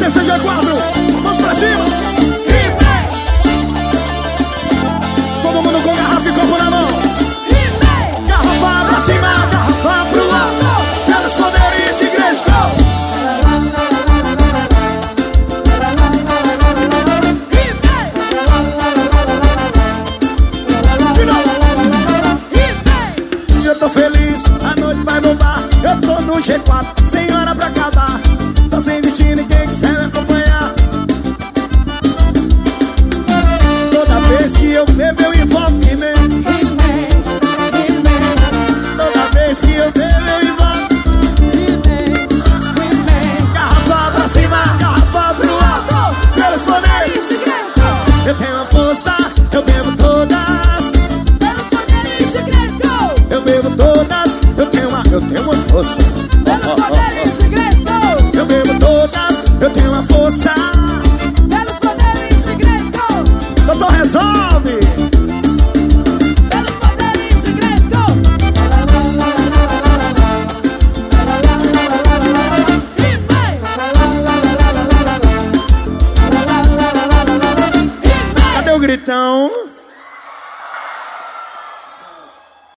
TCG4, vamos pra cima. Todo mundo com garrafa e copo na mão. Garrafa pra cima, garrafa pro alto. Pelos poderes de Grayskull. Eu tô feliz, a noite vai bombar. Eu tô no G4, sem hora pra acabar. Tô sem destino e quem quiser me acompanhar. Toda vez que eu bebo eu invoco He-Man. Toda vez que eu bebo eu invoco He-Man. Garrafa pra cima, garrafa pro alto. Pelos poderes de Grayskull. Eu tenho a força, eu bebo todas. Pelos poderes de Grayskull. Eu bebo todas, eu tenho uma força. Pelos poderes de Grayskull. Eu bebo todas, eu tenho uma força. Pelos poderes de Grayskull. Doutor, resolve. Pelos poderes de Grayskull. Cadê o gritão?